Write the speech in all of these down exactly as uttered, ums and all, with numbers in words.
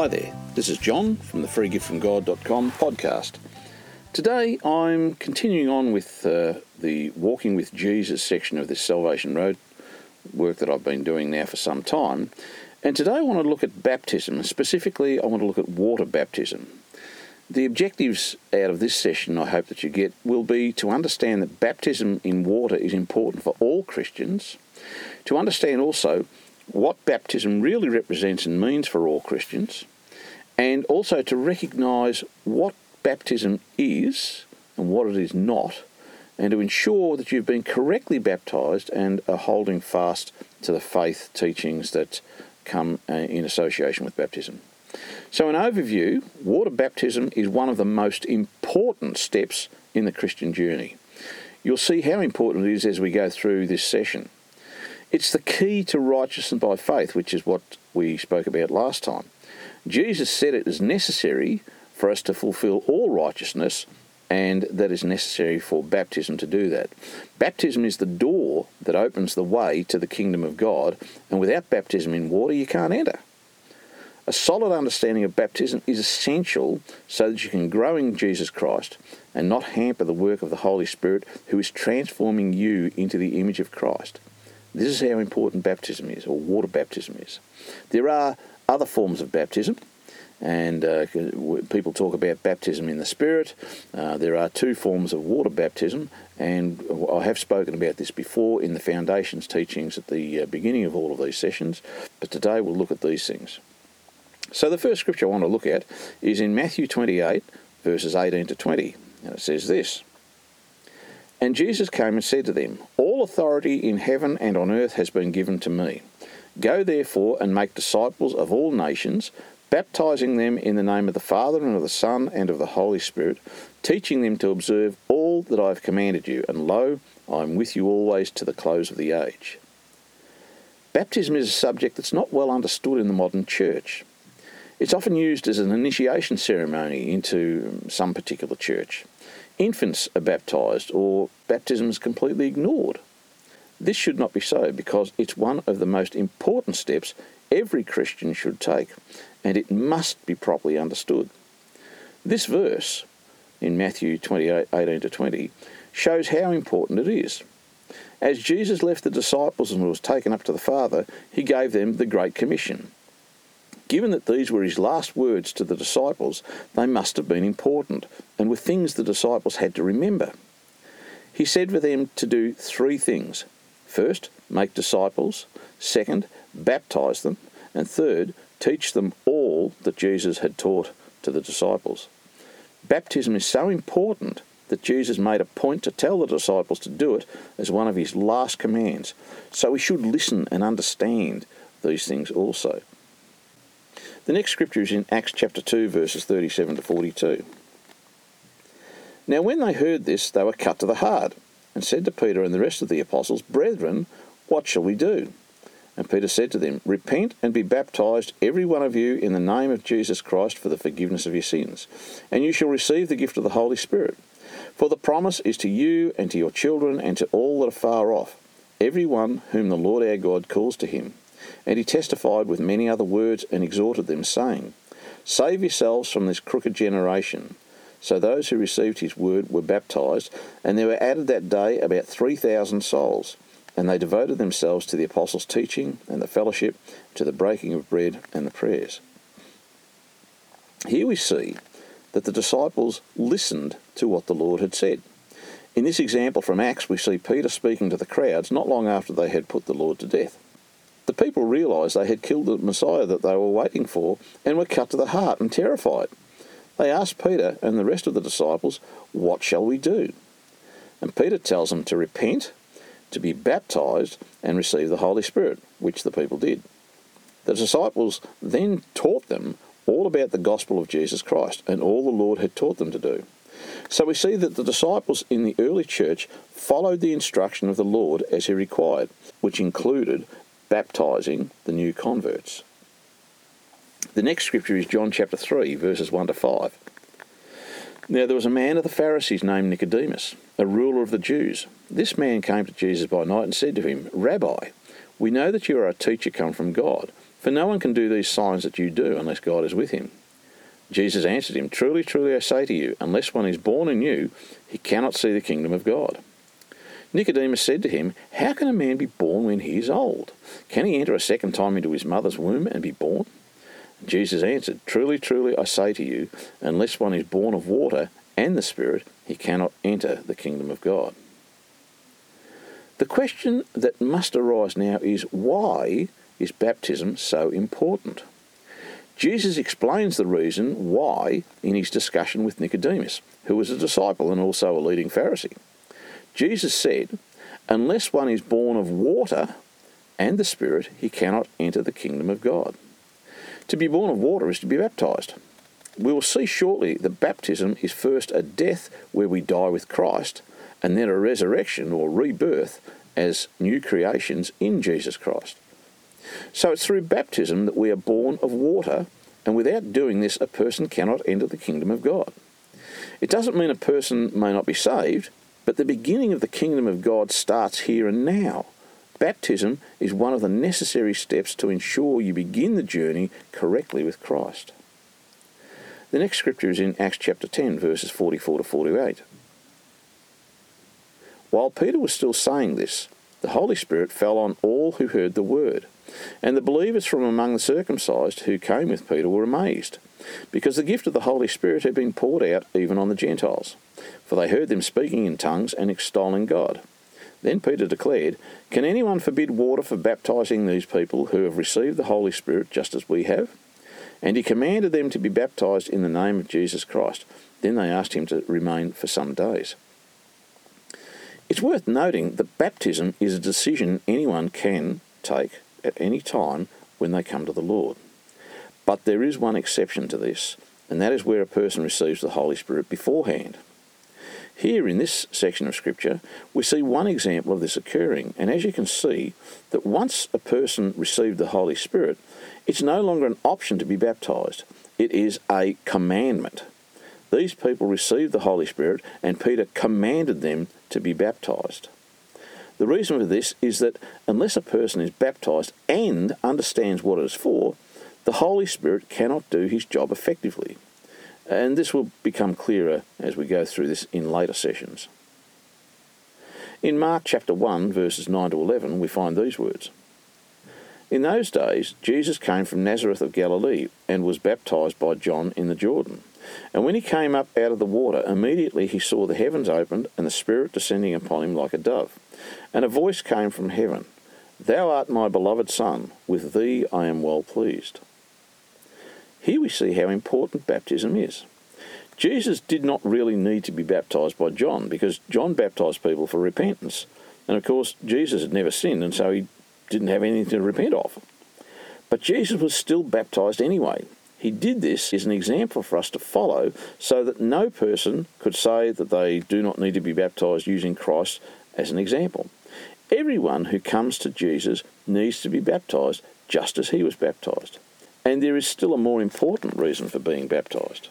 Hi there, this is John from the free gift from god dot com podcast. Today I'm continuing on with uh, the Walking with Jesus section of this Salvation Road work that I've been doing now for some time. And today I want to look at baptism. Specifically, I want to look at water baptism. The objectives out of this session I hope that you get will be to understand that baptism in water is important for all Christians, to understand also what baptism really represents and means for all Christians, and also to recognise what baptism is and what it is not, and to ensure that you've been correctly baptised and are holding fast to the faith teachings that come uh, in association with baptism. So, in overview, water baptism is one of the most important steps in the Christian journey. You'll see how important it is as we go through this session. It's the key to righteousness by faith, which is what we spoke about last time. Jesus said it is necessary for us to fulfill all righteousness, and that is necessary for baptism to do that. Baptism is the door that opens the way to the kingdom of God, and without baptism in water, you can't enter. A solid understanding of baptism is essential so that you can grow in Jesus Christ and not hamper the work of the Holy Spirit, who is transforming you into the image of Christ. This is how important baptism is, or water baptism is. There are other forms of baptism, and uh, people talk about baptism in the Spirit. Uh, there are two forms of water baptism, and I have spoken about this before in the Foundations teachings at the uh, beginning of all of these sessions, but today we'll look at these things. So the first scripture I want to look at is in Matthew twenty-eight, verses eighteen to twenty, and it says this: "And Jesus came and said to them, All authority in heaven and on earth has been given to me. Go therefore and make disciples of all nations, baptizing them in the name of the Father and of the Son and of the Holy Spirit, teaching them to observe all that I have commanded you. And lo, I am with you always to the close of the age." Baptism is a subject that's not well understood in the modern church. It's often used as an initiation ceremony into some particular church. Infants are baptised, or baptism is completely ignored. This should not be so, because it's one of the most important steps every Christian should take, and it must be properly understood. This verse, in Matthew twenty-eight, eighteen to twenty, shows how important it is. As Jesus left the disciples and was taken up to the Father, he gave them the Great Commission. Given that these were his last words to the disciples, they must have been important, and were things the disciples had to remember. He said for them to do three things. First, make disciples. Second, baptize them. And third, teach them all that Jesus had taught to the disciples. Baptism is so important that Jesus made a point to tell the disciples to do it as one of his last commands. So we should listen and understand these things also. The next scripture is in Acts chapter two, verses thirty-seven to forty-two. "Now when they heard this, they were cut to the heart, and said to Peter and the rest of the apostles, Brethren, what shall we do? And Peter said to them, Repent and be baptized, every one of you, in the name of Jesus Christ for the forgiveness of your sins, and you shall receive the gift of the Holy Spirit. For the promise is to you and to your children and to all that are far off, every one whom the Lord our God calls to him. And he testified with many other words and exhorted them, saying, Save yourselves from this crooked generation. So those who received his word were baptized, and there were added that day about three thousand souls. And they devoted themselves to the apostles' teaching and the fellowship, to the breaking of bread and the prayers." Here we see that the disciples listened to what the Lord had said. In this example from Acts, we see Peter speaking to the crowds not long after they had put the Lord to death. The people realised they had killed the Messiah that they were waiting for and were cut to the heart and terrified. They asked Peter and the rest of the disciples, What shall we do? And Peter tells them to repent, to be baptised, and receive the Holy Spirit, which the people did. The disciples then taught them all about the gospel of Jesus Christ and all the Lord had taught them to do. So we see that the disciples in the early church followed the instruction of the Lord as he required, which included baptising the new converts. The next scripture is John chapter three, verses one to five. "Now there was a man of the Pharisees named Nicodemus, a ruler of the Jews. This man came to Jesus by night and said to him, Rabbi, we know that you are a teacher come from God, For no one can do these signs that you do unless God is with him." Jesus answered him, "Truly, truly, I say to you, unless one is born anew, he cannot see the kingdom of God." Nicodemus said to him, "How can a man be born when he is old? Can he enter a second time into his mother's womb and be born?" Jesus answered, "Truly, truly, I say to you, unless one is born of water and the Spirit, he cannot enter the kingdom of God." The question that must arise now is, why is baptism so important? Jesus explains the reason why in his discussion with Nicodemus, who was a disciple and also a leading Pharisee. Jesus said, "Unless one is born of water and the Spirit, he cannot enter the kingdom of God." To be born of water is to be baptized. We will see shortly that baptism is first a death where we die with Christ, and then a resurrection or rebirth as new creations in Jesus Christ. So it's through baptism that we are born of water, and without doing this, a person cannot enter the kingdom of God. It doesn't mean a person may not be saved, but the beginning of the kingdom of God starts here and now. Baptism is one of the necessary steps to ensure you begin the journey correctly with Christ. The next scripture is in Acts chapter ten, verses forty-four to forty-eight. While Peter was still saying this, the Holy Spirit fell on all who heard the word, and the believers from among the circumcised who came with Peter were amazed, because the gift of the Holy Spirit had been poured out even on the Gentiles, for they heard them speaking in tongues and extolling God. Then Peter declared, "Can anyone forbid water for baptizing these people who have received the Holy Spirit just as we have?" And he commanded them to be baptized in the name of Jesus Christ. Then they asked him to remain for some days. It's worth noting that baptism is a decision anyone can take at any time when they come to the Lord. But there is one exception to this, and that is where a person receives the Holy Spirit beforehand. Here in this section of Scripture, we see one example of this occurring, and as you can see, that once a person received the Holy Spirit, it's no longer an option to be baptized. It is a commandment. These people received the Holy Spirit, and Peter commanded them to be baptized. The reason for this is that unless a person is baptized and understands what it is for, the Holy Spirit cannot do his job effectively. And this will become clearer as we go through this in later sessions. In Mark chapter one, verses nine to eleven, we find these words. "In those days, Jesus came from Nazareth of Galilee and was baptized by John in the Jordan. And when he came up out of the water, immediately he saw the heavens opened and the Spirit descending upon him like a dove. And a voice came from heaven, 'Thou art my beloved Son, with thee I am well pleased.'" Here we see how important baptism is. Jesus did not really need to be baptized by John, because John baptized people for repentance. And of course, Jesus had never sinned, and so he didn't have anything to repent of. But Jesus was still baptized anyway. He did this as an example for us to follow, so that no person could say that they do not need to be baptized using Christ as an example. Everyone who comes to Jesus needs to be baptized just as he was baptized. And there is still a more important reason for being baptized.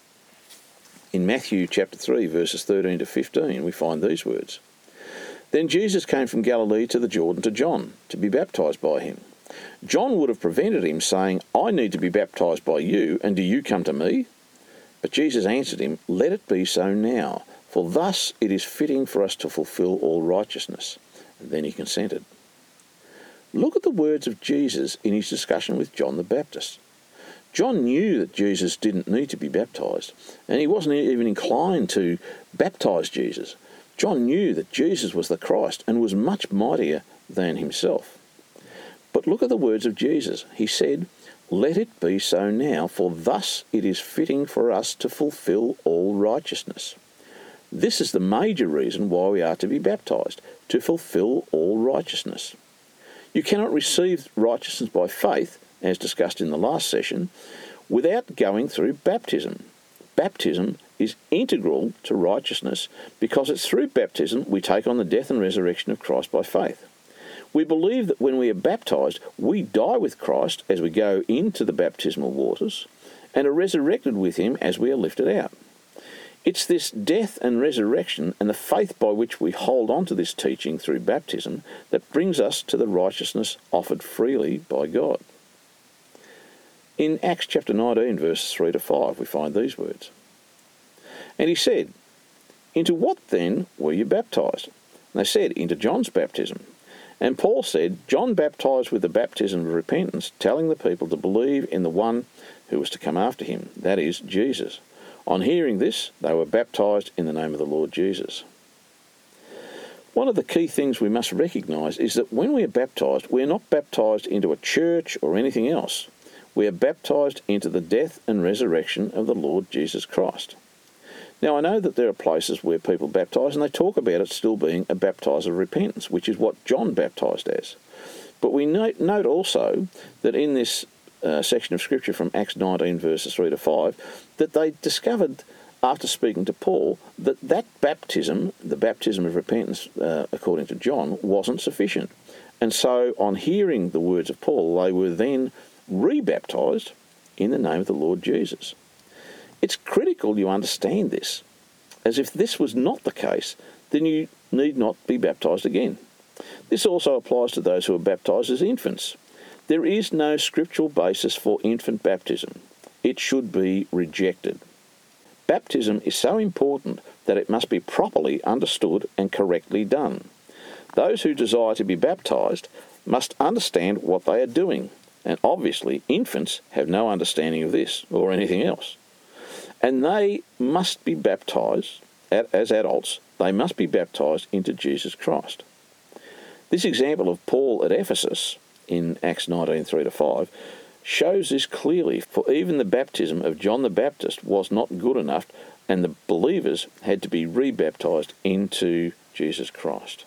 In Matthew chapter three, verses thirteen to fifteen, we find these words. "Then Jesus came from Galilee to the Jordan to John, to be baptized by him. John would have prevented him, saying, 'I need to be baptized by you, and do you come to me?' But Jesus answered him, 'Let it be so now, for thus it is fitting for us to fulfill all righteousness.' And then he consented." Look at the words of Jesus in his discussion with John the Baptist. John knew that Jesus didn't need to be baptized, and he wasn't even inclined to baptize Jesus. John knew that Jesus was the Christ and was much mightier than himself. But look at the words of Jesus. He said, "Let it be so now, for thus it is fitting for us to fulfill all righteousness." This is the major reason why we are to be baptized, to fulfill all righteousness. You cannot receive righteousness by faith, as discussed in the last session, without going through baptism. Baptism is integral to righteousness because it's through baptism we take on the death and resurrection of Christ by faith. We believe that when we are baptized, we die with Christ as we go into the baptismal waters and are resurrected with him as we are lifted out. It's this death and resurrection and the faith by which we hold on to this teaching through baptism that brings us to the righteousness offered freely by God. In Acts chapter nineteen, verses three to five, we find these words. And he said, Into what then were you baptized? And they said, Into John's baptism. And Paul said, John baptized with the baptism of repentance, telling the people to believe in the one who was to come after him, that is, Jesus. On hearing this, they were baptized in the name of the Lord Jesus. One of the key things we must recognise is that when we are baptised, we are not baptised into a church or anything else. We are baptised into the death and resurrection of the Lord Jesus Christ. Now, I know that there are places where people baptise and they talk about it still being a baptize of repentance, which is what John baptised as. But we note, note also that in this uh, section of Scripture from Acts nineteen, verses three to five, that they discovered, after speaking to Paul, that that baptism, the baptism of repentance, uh, according to John, wasn't sufficient. And so, on hearing the words of Paul, they were then re-baptised in the name of the Lord Jesus. It's critical you understand this, as if this was not the case, then you need not be baptised again. This also applies to those who are baptised as infants. There is no scriptural basis for infant baptism. It should be rejected. Baptism is so important that it must be properly understood and correctly done. Those who desire to be baptised must understand what they are doing, and obviously infants have no understanding of this or anything else. And they must be baptised, as adults, they must be baptised into Jesus Christ. This example of Paul at Ephesus, in Acts nineteen, three to five, shows this clearly, for even the baptism of John the Baptist was not good enough, and the believers had to be re-baptised into Jesus Christ.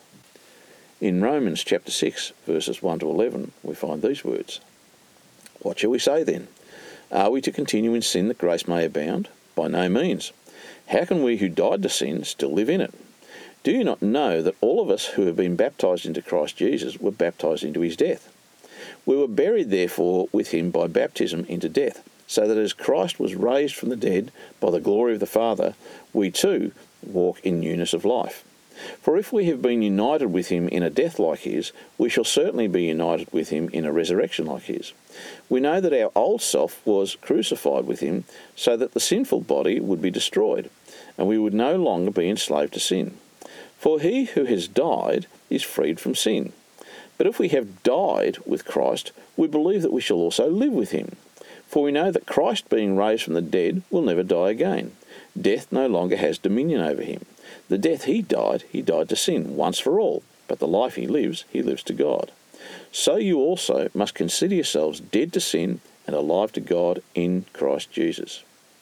In Romans chapter six, verses one to eleven, we find these words. What shall we say then? Are we to continue in sin that grace may abound? By no means. How can we who died to sin still live in it? Do you not know that all of us who have been baptized into Christ Jesus were baptized into his death? We were buried therefore with him by baptism into death, so that as Christ was raised from the dead by the glory of the Father, we too walk in newness of life. For if we have been united with him in a death like his, we shall certainly be united with him in a resurrection like his. We know that our old self was crucified with him, so that the sinful body would be destroyed, and we would no longer be enslaved to sin. For he who has died is freed from sin. But if we have died with Christ, we believe that we shall also live with him. For we know that Christ, being raised from the dead, will never die again. Death no longer has dominion over him. The death he died, he died to sin once for all, but the life he lives, he lives to God. So you also must consider yourselves dead to sin and alive to God in Christ Jesus.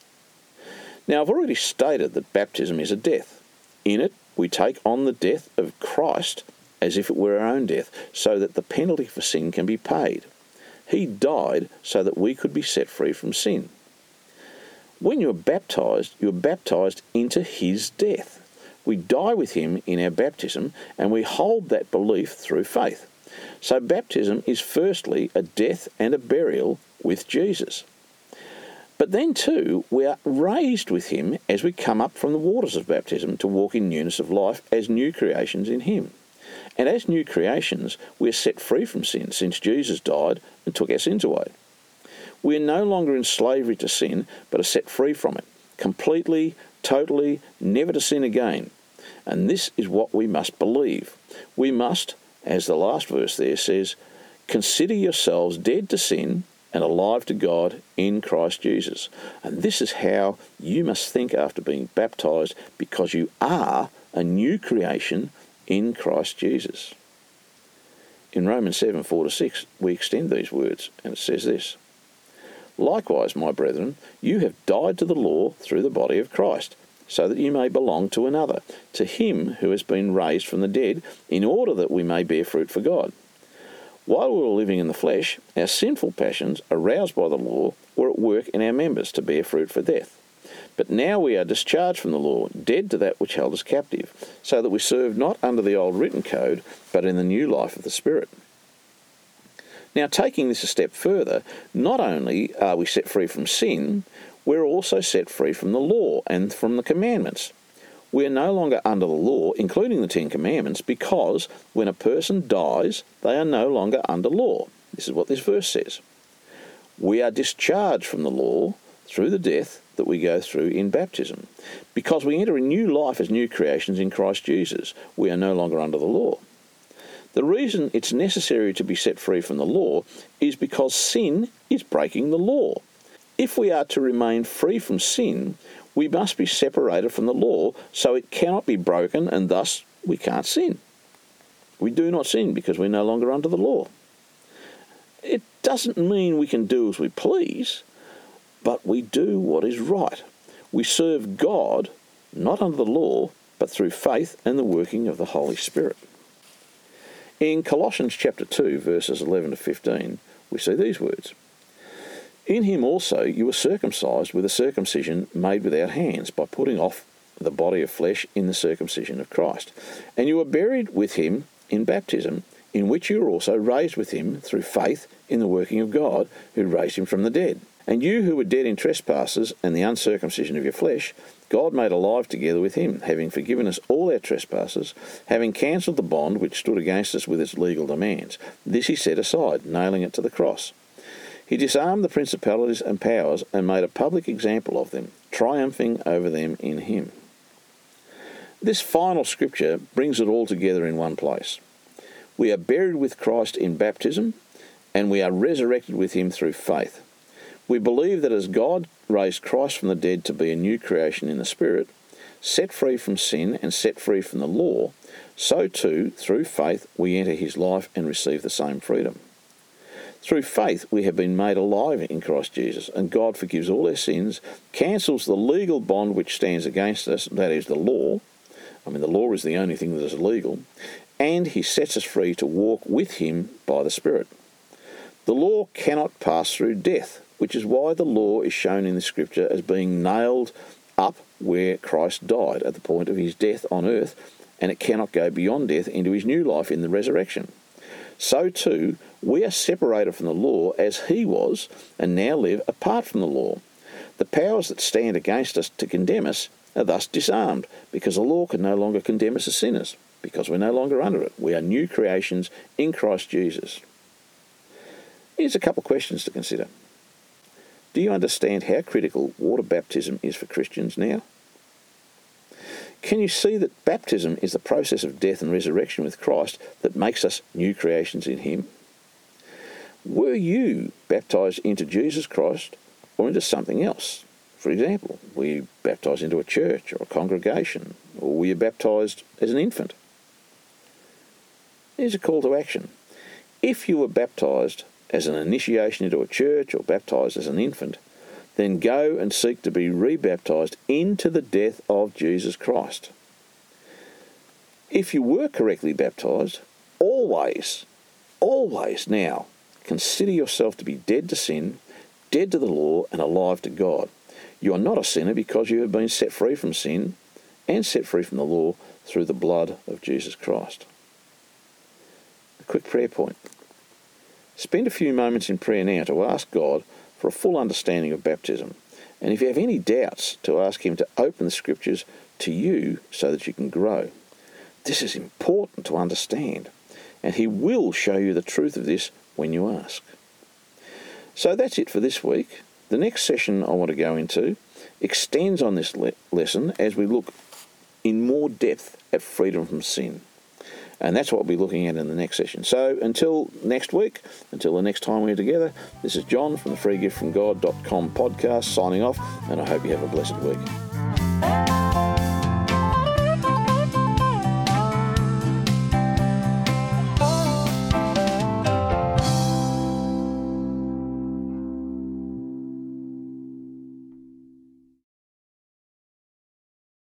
Now, I've already stated that baptism is a death. In it, we take on the death of Christ as if it were our own death, so that the penalty for sin can be paid. He died so that we could be set free from sin. When you are baptized, you are baptized into his death. We die with him in our baptism, and we hold that belief through faith. So baptism is firstly a death and a burial with Jesus. But then too, we are raised with him as we come up from the waters of baptism to walk in newness of life as new creations in him. And as new creations, we are set free from sin, since Jesus died and took our sins away. We are no longer in slavery to sin, but are set free from it, completely, totally, never to sin again. And this is what we must believe. We must, as the last verse there says, consider yourselves dead to sin and alive to God in Christ Jesus. And this is how you must think after being baptized, because you are a new creation in Christ Jesus. In Romans seven, four to six, we extend these words, and it says this. Likewise, my brethren, you have died to the law through the body of Christ, so that you may belong to another, to him who has been raised from the dead, in order that we may bear fruit for God. While we were living in the flesh, our sinful passions, aroused by the law, were at work in our members to bear fruit for death. But now we are discharged from the law, dead to that which held us captive, so that we serve not under the old written code, but in the new life of the Spirit. Now, taking this a step further, not only are we set free from sin, we're also set free from the law and from the commandments. We are no longer under the law, including the Ten Commandments, because when a person dies, they are no longer under law. This is what this verse says. we are discharged from the law through the death that we go through in baptism. Because we enter a new life as new creations in Christ Jesus, we are no longer under the law. The reason it's necessary to be set free from the law is because sin is breaking the law. If we are to remain free from sin, we must be separated from the law, so it cannot be broken, and thus we can't sin. We do not sin because we're no longer under the law. It doesn't mean we can do as we please, but we do what is right. We serve God, not under the law, but through faith and the working of the Holy Spirit. In Colossians chapter two, verses eleven to fifteen, we see these words. In him also you were circumcised with a circumcision made without hands, by putting off the body of flesh in the circumcision of Christ. And you were buried with him in baptism, in which you were also raised with him through faith in the working of God, who raised him from the dead. And you who were dead in trespasses and the uncircumcision of your flesh, God made alive together with him, having forgiven us all our trespasses, having cancelled the bond which stood against us with its legal demands. This he set aside, nailing it to the cross. He disarmed the principalities and powers and made a public example of them, triumphing over them in him. This final scripture brings it all together in one place. We are buried with Christ in baptism, and we are resurrected with him through faith. We believe that as God raised Christ from the dead to be a new creation in the Spirit, set free from sin and set free from the law, so too, through faith, we enter his life and receive the same freedom. Through faith, we have been made alive in Christ Jesus, and God forgives all our sins, cancels the legal bond which stands against us, that is the law. I mean, the law is the only thing that is illegal, and he sets us free to walk with him by the Spirit. The law cannot pass through death, which is why the law is shown in the Scripture as being nailed up where Christ died at the point of his death on earth, and it cannot go beyond death into his new life in the resurrection. So too, we are separated from the law as he was, and now live apart from the law. The powers that stand against us to condemn us are thus disarmed, because the law can no longer condemn us as sinners, because we're no longer under it. We are new creations in Christ Jesus. Here's a couple of questions to consider. Do you understand how critical water baptism is for Christians now? Can you see that baptism is the process of death and resurrection with Christ that makes us new creations in him? Were you baptised into Jesus Christ or into something else? For example, were you baptised into a church or a congregation, or were you baptised as an infant? Here's a call to action. If you were baptised as an initiation into a church or baptised as an infant, then go and seek to be rebaptised into the death of Jesus Christ. If you were correctly baptised, always, always now, consider yourself to be dead to sin, dead to the law, and alive to God. You are not a sinner because you have been set free from sin and set free from the law through the blood of Jesus Christ. A quick prayer point. Spend a few moments in prayer now to ask God for a full understanding of baptism. And if you have any doubts, to ask him to open the Scriptures to you so that you can grow. This is important to understand, and he will show you the truth of this when you ask. So that's it for this week. The next session I want to go into extends on this le- lesson as we look in more depth at freedom from sin. And that's what we'll be looking at in the next session. So until next week, until the next time we're together, this is John from the free gift from god dot com podcast signing off, and I hope you have a blessed week.